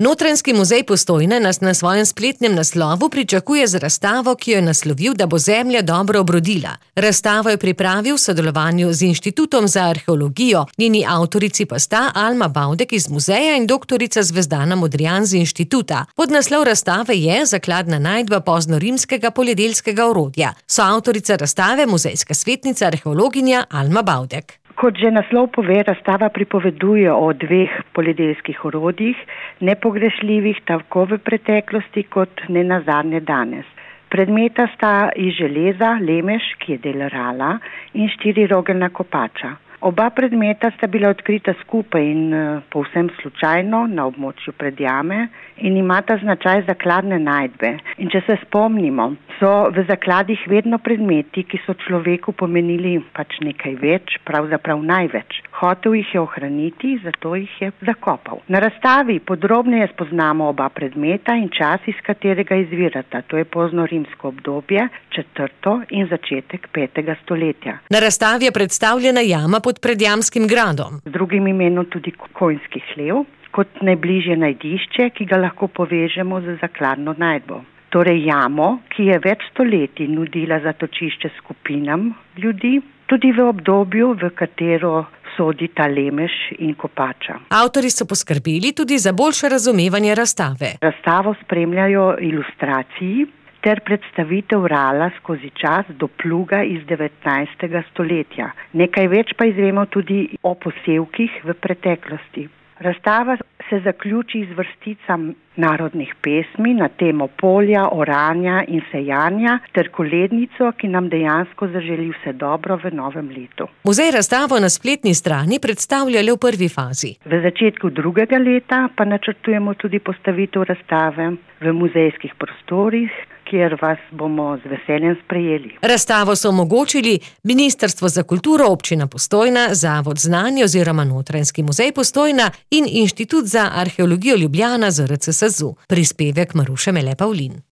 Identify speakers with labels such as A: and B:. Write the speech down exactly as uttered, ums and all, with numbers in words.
A: Notranjski muzej Postojna nas na svojem spletnem naslovu pričakuje z razstavo, ki jo je naslovil, da bo zemlja dobro obrodila. Razstavo je pripravil v sodelovanju z Inštitutom za arheologijo, njeni avtorici pa sta Alma Bavdek iz muzeja in doktorica Zvezdana Modrijan z inštituta. Podnaslov razstave je Zakladna najdba poznorimskega poljedelskega orodja. Soavtorica razstave muzejska svetnica arheologinja Alma Bavdek.
B: Kot že naslov pove, razstava pripoveduje o dveh poljedelskih orodjih, nepogrešljivih tako v preteklosti kot nenazadnje danes. Predmeta sta iz železa lemeš, ki je del rala, in štirirogeljna kopača. Oba predmeta sta bila odkrita skupaj in povsem slučajno na območju Predjame in imata značaj zakladne najdbe. In če se spomnimo, so v zakladih vedno predmeti, ki so človeku pomenili pač nekaj več, pravzaprav največ. Hotel jih je ohraniti, zato jih je zakopal. Na razstavi podrobneje spoznamo oba predmeta in čas, iz katerega izvirata. To je poznorimsko obdobje, četrto in začetek petega stoletja.
A: Na razstavi je predstavljena jama pod Predjamskim gradom.
B: Z drugim imenom tudi konjski hlev, kot najbližje najdišče, ki ga lahko povežemo z zakladno najdbo. Torej jamo, ki je več stoletij nudila zatočišče skupinam ljudi, tudi v obdobju, v katero sodita lemeš in kopača.
A: Avtorji so poskrbeli tudi za boljše razumevanje razstave.
B: Razstavo spremljajo ilustraciji ter predstavitev rala skozi čas do pluga iz devetnajstega stoletja. Nekaj več pa izvemo tudi o posevkih v preteklosti. Razstava se zaključi z vrsticam narodnih pesmi na temo polja, oranja in sejanja ter kolednico, ki nam dejansko zaželi vse dobro v novem letu.
A: Muzej razstavo na spletni strani predstavlja le v prvi fazi.
B: V začetku drugega leta pa načrtujemo tudi postavitev razstave v muzejskih prostorih, kjer vas bomo z veseljem sprejeli.
A: Razstavo so omogočili Ministrstvo za kulturo, Občina Postojna, Zavod Znanje oziroma Notranjski muzej Postojna in Inštitut za arheologijo Ljubljana Z R C S Z U. Prispevek Maruše Mele Pavlin.